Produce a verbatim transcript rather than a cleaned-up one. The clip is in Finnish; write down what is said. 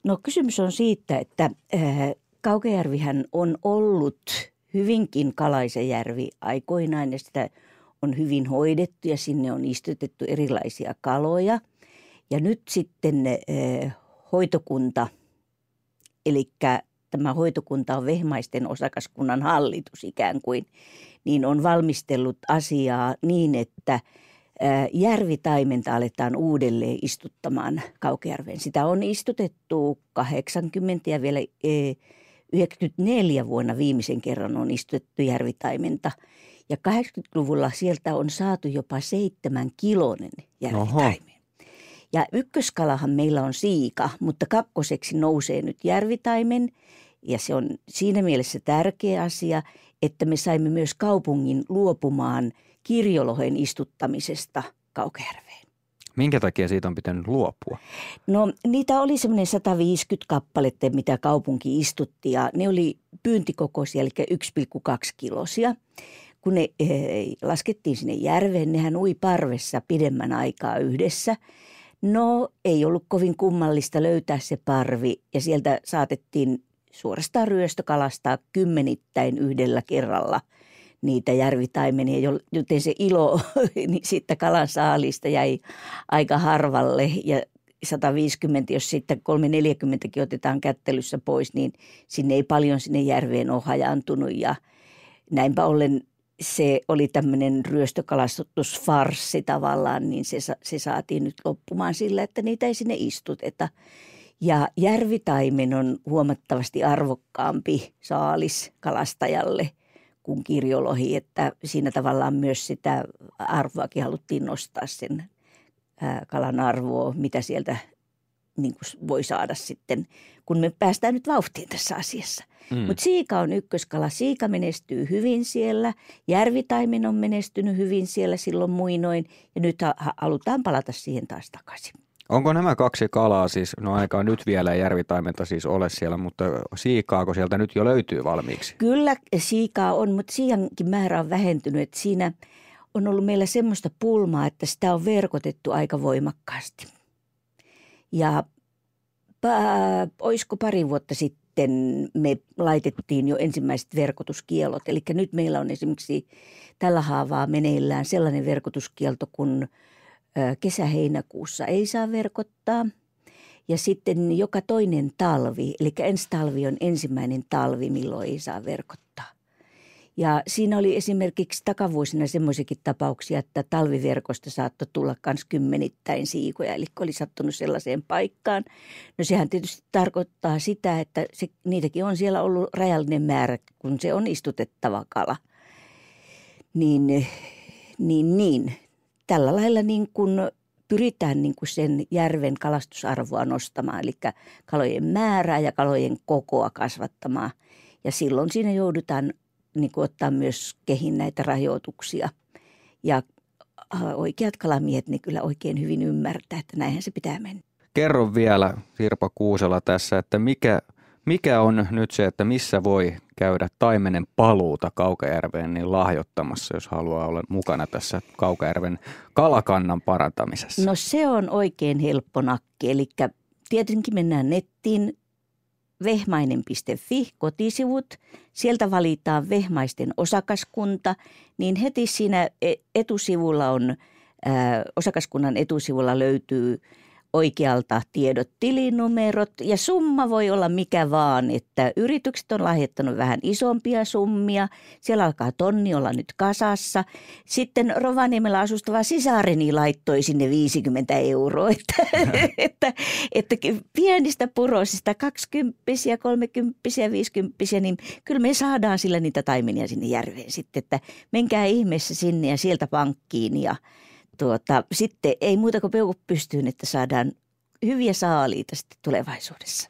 No kysymys on siitä, että äh, Kaukajärvihän on ollut hyvinkin kalaisen järvi aikoinaan ja sitä on hyvin hoidettu ja sinne on istutettu erilaisia kaloja. Ja nyt sitten äh, hoitokunta, eli tämä hoitokunta on Vehmaisten osakaskunnan hallitus ikään kuin, niin on valmistellut asiaa niin, että järvitaimenta aletaan uudelleen istuttamaan Kaukajärveen. Sitä on istutettu kahdeksankymmentä ja vielä yhdeksänkymmentäneljä vuonna viimeisen kerran on istutettu järvitaimenta. Ja kahdeksankymmentäluvulla sieltä on saatu jopa seitsemän kilonen järvitaimen. Oho. Ja ykköskalahan meillä on siika, mutta kakkoseksi nousee nyt järvitaimen. Ja se on siinä mielessä tärkeä asia, että me saimme myös kaupungin luopumaan kirjolohen istuttamisesta Kaukajärveen. Minkä takia siitä on pitänyt luopua? No niitä oli semmoinen sata viisikymmentä kappaletta, mitä kaupunki istutti ja ne oli pyyntikokoisia, eli yksi pilkku kaksi kilosia. Kun ne eh, laskettiin sinne järveen, nehän ui parvessa pidemmän aikaa yhdessä. No ei ollut kovin kummallista löytää se parvi ja sieltä saatettiin suorastaan ryöstökalastaa kymmenittäin yhdellä kerralla niitä järvitaimenia, joten se ilo niin siitä kalan saalista jäi aika harvalle ja sata viisikymmentä, jos sitten kolmesataaneljäkymmentäkin otetaan kättelyssä pois, niin sinne ei paljon sinne järveen ole hajaantunut ja näinpä ollen se oli tämmöinen ryöstökalastusfarssi tavallaan, niin se, se saatiin nyt loppumaan sillä, että niitä ei sinne istuteta. Ja järvitaimen on huomattavasti arvokkaampi saalis kalastajalle kuin kirjolohi, että siinä tavallaan myös sitä arvoakin haluttiin nostaa sen kalan arvoa, mitä sieltä niin kuin voi saada sitten, kun me päästään nyt vauhtiin tässä asiassa. Mm. Mutta siika on ykköskala. Siika menestyy hyvin siellä. Järvitaimen on menestynyt hyvin siellä silloin muinoin ja nyt halutaan palata siihen taas takaisin. Onko nämä kaksi kalaa siis, no ainakaan nyt vielä järvitaimenta siis ole siellä, mutta siikaako sieltä nyt jo löytyy valmiiksi? Kyllä siikaa on, mutta siiankin määrä on vähentynyt. Että siinä on ollut meillä semmoista pulmaa, että sitä on verkotettu aika voimakkaasti. Ja pa- olisiko pari vuotta sitten me laitettiin jo ensimmäiset verkotuskielot. Eli nyt meillä on esimerkiksi tällä haavaa meneillään sellainen verkotuskielto, kun kesä-heinäkuussa ei saa verkottaa ja sitten joka toinen talvi, eli ensi talvi on ensimmäinen talvi, milloin ei saa verkottaa. Ja siinä oli esimerkiksi takavuosina semmoisiakin tapauksia, että talviverkosta saattoi tulla myös kymmenittäin siikoja, eli oli sattunut sellaiseen paikkaan. No sehän tietysti tarkoittaa sitä, että se, niitäkin on siellä ollut rajallinen määrä, kun se on istutettava kala. Niin, niin, niin. Tällä lailla niin kuin pyritään niin kuin sen järven kalastusarvoa nostamaan, eli kalojen määrää ja kalojen kokoa kasvattamaan. Ja silloin siinä joudutaan niin kuin ottaa myös kehin näitä rajoituksia. Ja oikeat kalamiehet ne kyllä oikein hyvin ymmärtää, että näinhän se pitää mennä. Kerro vielä Sirpa Kuusela tässä, että mikä, mikä on nyt se, että missä voi käydä taimenen paluuta Kaukajärveen niin lahjoittamassa, jos haluaa olla mukana tässä Kaukajärven kalakannan parantamisessa? No se on oikein helppo nakki, eli tietenkin mennään nettiin vehmainen piste fi kotisivut, sieltä valitaan Vehmaisten osakaskunta, niin heti siinä etusivulla on, ää, osakaskunnan etusivulla löytyy oikealta tiedot, tilinumerot ja summa voi olla mikä vaan, että yritykset on lahjoittanut vähän isompia summia. Siellä alkaa tonni olla nyt kasassa. Sitten Rovaniemellä asustava sisareni laittoi sinne viisikymmentä euroa, että, että, että pienistä purosista kaksikymppisiä, kolmekymppisiä, viisikymppisiä, niin kyllä me saadaan sillä niitä taimenia sinne järveen sitten, että menkää ihmeessä sinne ja sieltä pankkiin ja Tuota, sitten ei muuta kuin peukut pystyyn, että saadaan hyviä saaliita sitten tulevaisuudessa.